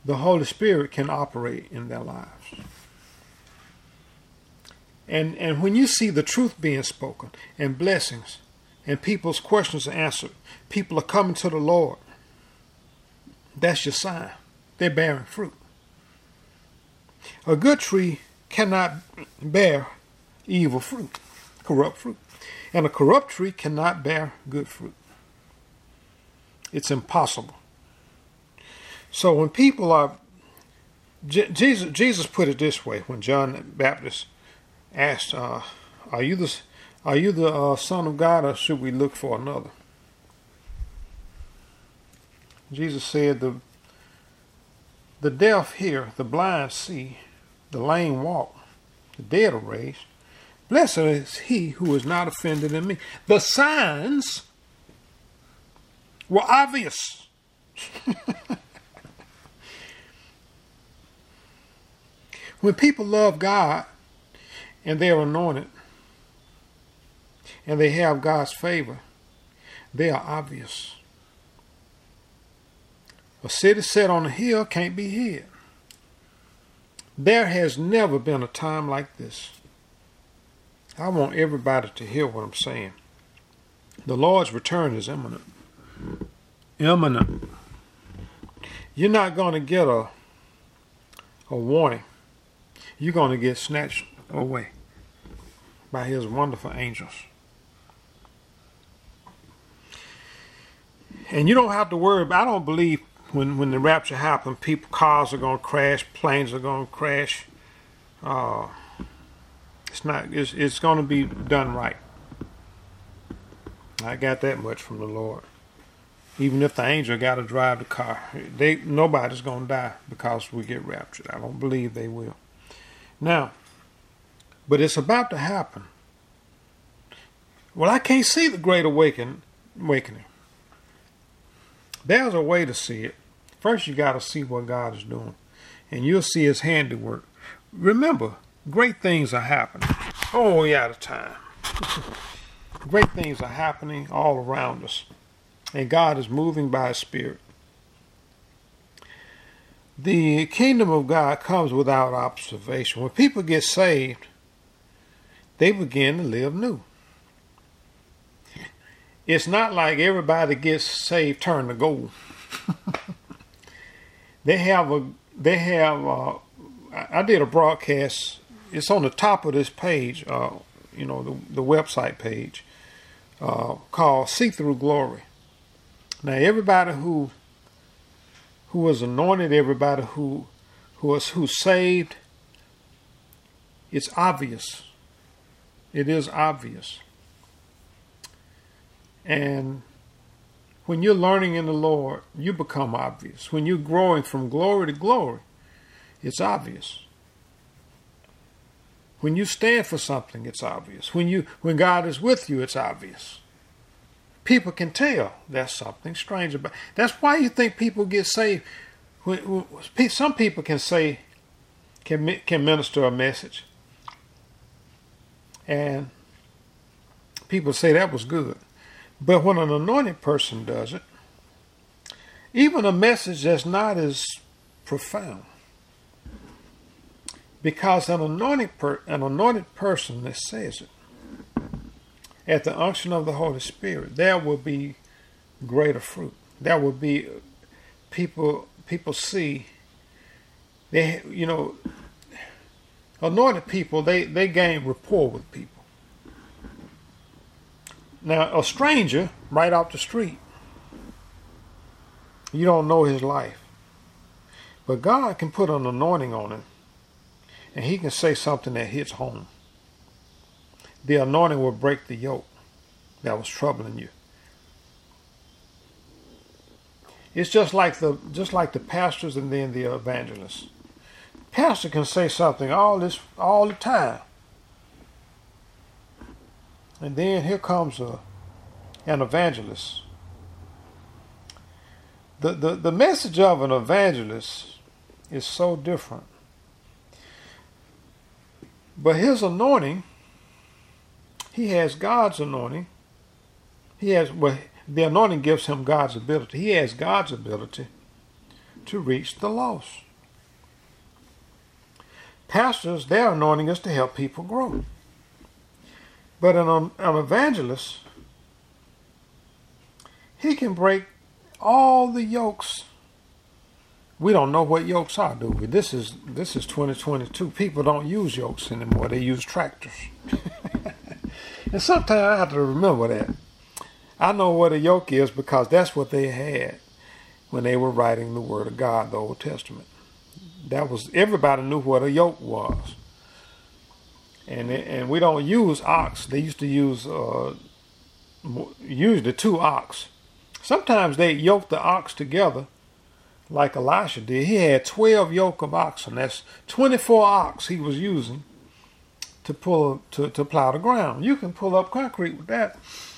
the Holy Spirit can operate in their lives. And when you see the truth being spoken and blessings and people's questions answered, people are coming to the Lord, that's your sign. They're bearing fruit. A good tree cannot bear evil fruit, corrupt fruit. And a corrupt tree cannot bear good fruit. It's impossible. So when people are, Jesus put it this way when John the Baptist asked, "Are you the Son of God, or should we look for another?" Jesus said, "The deaf hear, the blind see, the lame walk, the dead are raised. Blessed is he who is not offended in me." The signs were obvious. When people love God and they're anointed and they have God's favor, they are obvious. A city set on a hill can't be hid. There has never been a time like this. I want everybody to hear what I'm saying. The Lord's return is imminent. Imminent. You're not going to get a warning. You're going to get snatched away by his wonderful angels. And you don't have to worry about, I don't believe when the rapture happens, cars are going to crash, planes are going to crash. It's going to be done right. I got that much from the Lord. Even if the angel got to drive the car, nobody's going to die because we get raptured. I don't believe they will. Now, but it's about to happen. Well, I can't see the great awakening. There's a way to see it. First, you got to see what God is doing, and you'll see his handiwork. Remember, great things are happening. Oh, we're out of time. Great things are happening all around us, and God is moving by his Spirit. The kingdom of God comes without observation. When people get saved, they begin to live new. It's not like everybody gets saved turn to gold. I did a broadcast. It's on the top of this page, the website page, called See Through Glory. Now, everybody who was anointed, everybody who's saved, it's obvious. It is obvious. And when you're learning in the Lord, you become obvious. When you're growing from glory to glory, it's obvious. When you stand for something, it's obvious. When God is with you, it's obvious. People can tell there's something strange about it. That's why you think people get saved. Some people can minister a message, and people say that was good. But when an anointed person does it, even a message that's not as profound, because an anointed person that says it, at the unction of the Holy Spirit, there will be greater fruit. There will be people see. Anointed people, they gain rapport with people. Now, a stranger right off the street, you don't know his life. But God can put an anointing on him, and he can say something that hits home. The anointing will break the yoke that was troubling you. It's just like the pastors and then the evangelists. Pastor can say something all the time. And then here comes an evangelist. The message of an evangelist is so different. But his anointing, he has God's anointing. The anointing gives him God's ability. He has God's ability to reach the lost. Pastors, their anointing is to help people grow. But an evangelist, he can break all the yokes. We don't know what yokes are, do we? This is 2022. People don't use yokes anymore. They use tractors. And sometimes I have to remember that. I know what a yoke is because that's what they had when they were writing the Word of God, the Old Testament. That was, everybody knew what a yoke was. And we don't use ox. They used to use usually 2 ox. Sometimes they yoked the ox together like Elisha did. He had 12 yoke of oxen. That's 24 ox he was using to plow the ground. You can pull up concrete with that.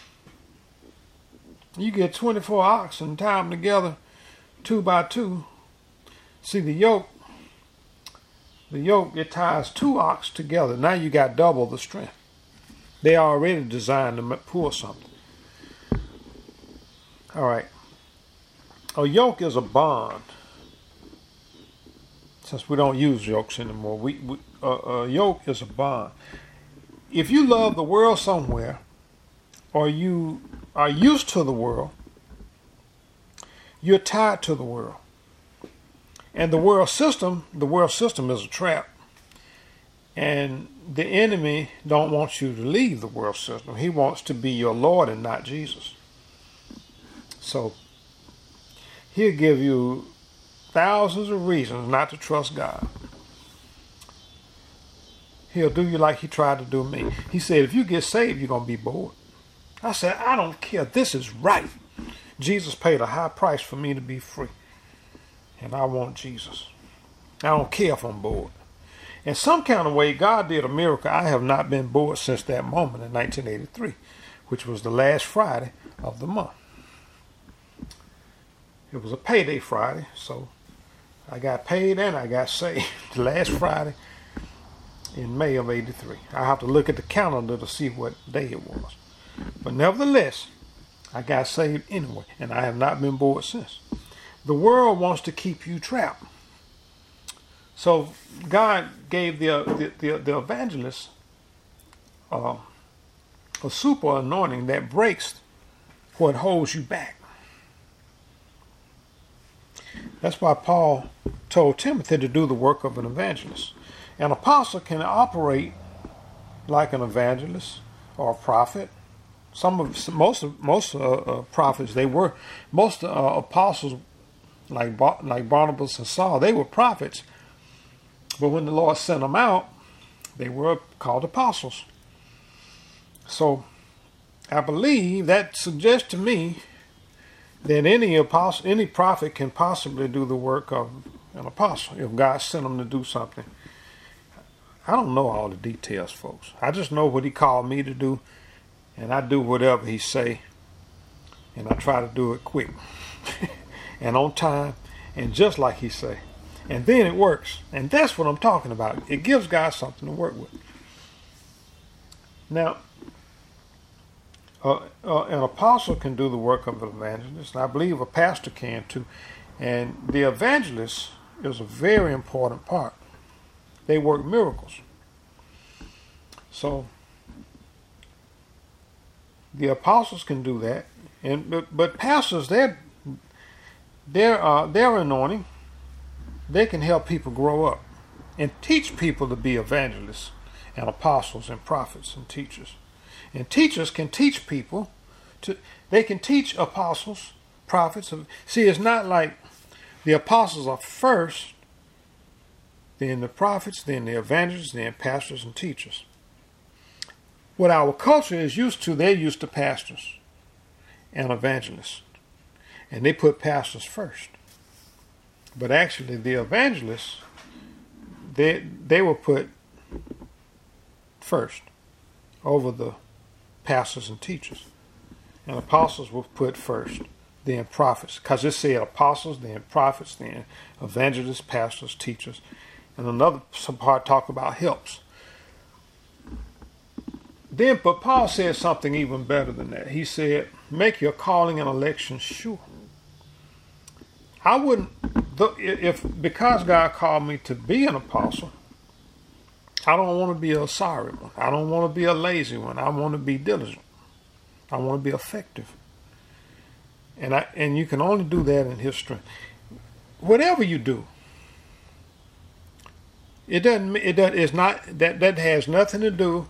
You get 24 ox and tie them together 2 by 2. See, the yoke, it ties 2 ox together. Now you got double the strength. They are already designed to pull something. All right. A yoke is a bond. Since we don't use yokes anymore, a yoke is a bond. If you love the world somewhere, or you are used to the world, you're tied to the world. And the world system is a trap. And the enemy don't want you to leave the world system. He wants to be your Lord and not Jesus. So he'll give you thousands of reasons not to trust God. He'll do you like he tried to do me. He said, if you get saved, you're going to be bored. I said, I don't care. This is right. Jesus paid a high price for me to be free. And I want Jesus. I don't care if I'm bored. In some kind of way, God did a miracle. I have not been bored since that moment in 1983, which was the last Friday of the month. It was a payday Friday, so I got paid and I got saved the last Friday in May of 83. I have to look at the calendar to see what day it was. But nevertheless, I got saved anyway, and I have not been bored since. The world wants to keep you trapped. So God gave the evangelist a super anointing that breaks what holds you back. That's why Paul told Timothy to do the work of an evangelist. An apostle can operate like an evangelist or a prophet. Most prophets, most apostles like Barnabas and Saul, they were prophets. But when the Lord sent them out, they were called apostles. So I believe that suggests to me that any prophet can possibly do the work of an apostle if God sent them to do something. I don't know all the details, folks. I just know what he called me to do, and I do whatever he say, and I try to do it quick and on time and just like he say. And then it works. And that's what I'm talking about. It gives God something to work with. Now, an apostle can do the work of an evangelist, and I believe a pastor can too. And the evangelist is a very important part. They work miracles. So the apostles can do that, but pastors, their anointing, they can help people grow up and teach people to be evangelists and apostles and prophets and teachers. And teachers can teach people they can teach apostles, prophets. See, it's not like the apostles are first, then the prophets, then the evangelists, then pastors and teachers. What our culture is used to, they're used to pastors and evangelists. And they put pastors first. But actually, the evangelists, they were put first over the pastors and teachers. And apostles were put first, then prophets. Because it said apostles, then prophets, then evangelists, pastors, teachers. And another part talk about helps. Then, but Paul said something even better than that. He said, make your calling and election sure. I wouldn't Because God called me to be an apostle, I don't want to be a sorry one. I don't want to be a lazy one. I want to be diligent. I want to be effective. And you can only do that in His strength. Whatever you do, it's not that has nothing to do.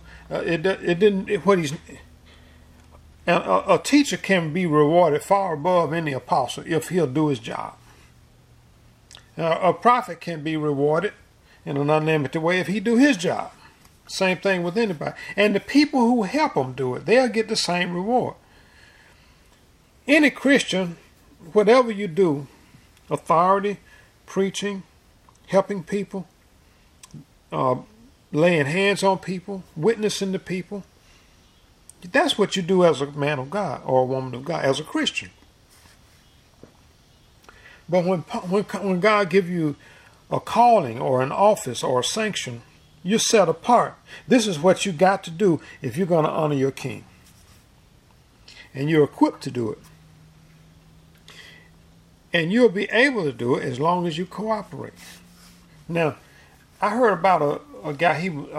A teacher can be rewarded far above any apostle if he'll do his job. A prophet can be rewarded in an unlimited way if he do his job. Same thing with anybody. And the people who help them do it, they'll get the same reward. Any Christian, whatever you do, authority, preaching, helping people, laying hands on people, witnessing to people, that's what you do as a man of God or a woman of God, as a Christian. But when God gives you a calling or an office or a sanction, you're set apart. This is what you got to do if you're going to honor your King. And you're equipped to do it. And you'll be able to do it as long as you cooperate. Now, I heard about a guy,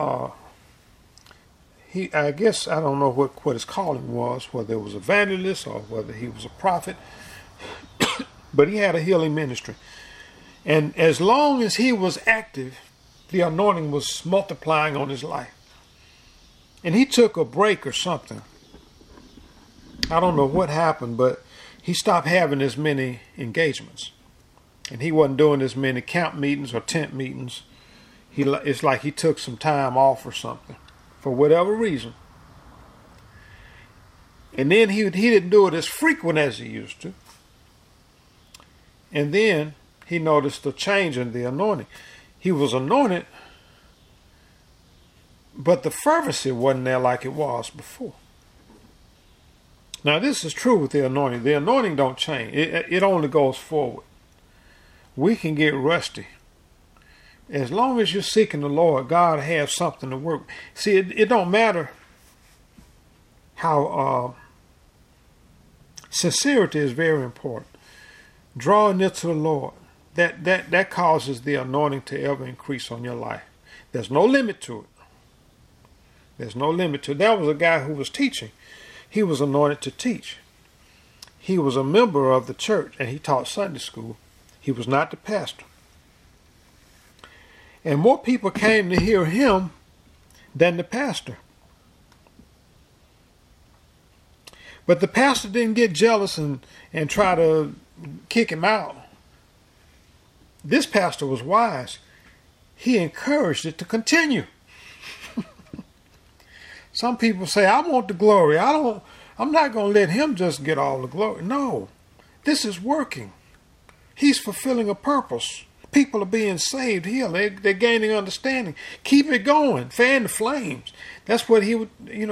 I guess, I don't know what his calling was, whether it was evangelist or whether he was a prophet, but he had a healing ministry. And as long as he was active, the anointing was multiplying on his life. And he took a break or something. I don't know what happened, but he stopped having as many engagements. And he wasn't doing as many camp meetings or tent meetings. It's like he took some time off or something, for whatever reason. And then he didn't do it as frequent as he used to. And then he noticed a change in the anointing. He was anointed, but the fervency wasn't there like it was before. Now, this is true with the anointing. The anointing don't change. It only goes forward. We can get rusty. As long as you're seeking the Lord, God has something to work. See, it don't matter how sincerity is very important. Drawing near to the Lord, that causes the anointing to ever increase on your life. There's no limit to it. There's no limit to it. There was a guy who was teaching. He was anointed to teach. He was a member of the church and he taught Sunday school. He was not the pastor. And more people came to hear him than the pastor. But the pastor didn't get jealous and try to kick him out. This pastor was wise. He encouraged it to continue. Some people say, I want the glory. I'm not going to let him just get all the glory. No, this is working. He's fulfilling a purpose. People are being saved here. They're gaining understanding. Keep it going. Fan the flames. That's what he would,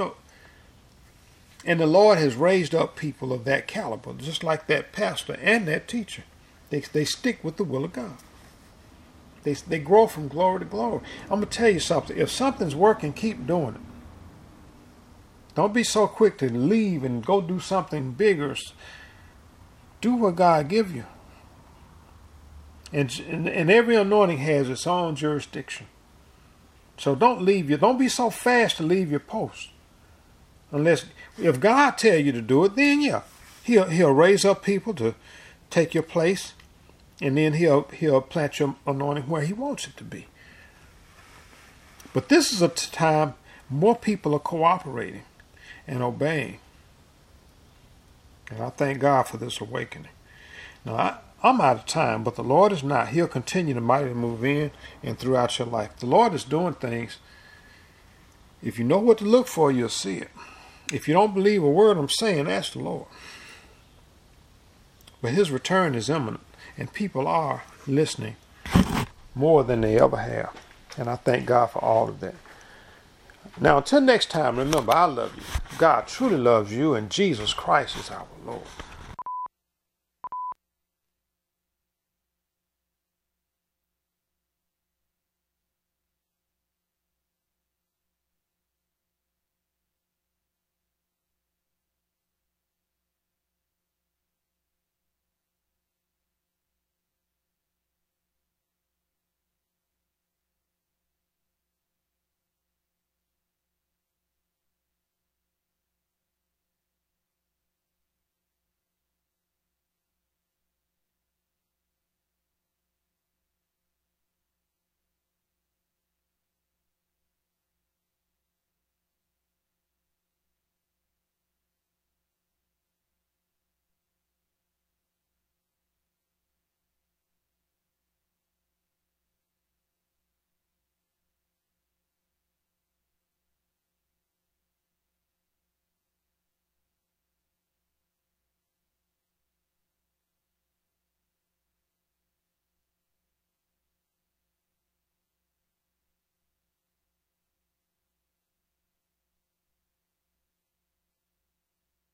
And the Lord has raised up people of that caliber, just like that pastor and that teacher. They stick with the will of God. They grow from glory to glory. I'm going to tell you something. If something's working, keep doing it. Don't be so quick to leave and go do something bigger. Do what God give you. And every anointing has its own jurisdiction. So don't be so fast to leave your post. Unless, if God tell you to do it, then yeah, he'll raise up people to take your place, and then he'll plant your anointing where he wants it to be. But this is a time more people are cooperating and obeying. And I thank God for this awakening. Now, I'm out of time, but the Lord is not. He'll continue to mightily move in and throughout your life. The Lord is doing things. If you know what to look for, you'll see it. If you don't believe a word I'm saying, ask the Lord. But his return is imminent, and people are listening more than they ever have. And I thank God for all of that. Now, until next time, remember, I love you. God truly loves you, and Jesus Christ is our Lord.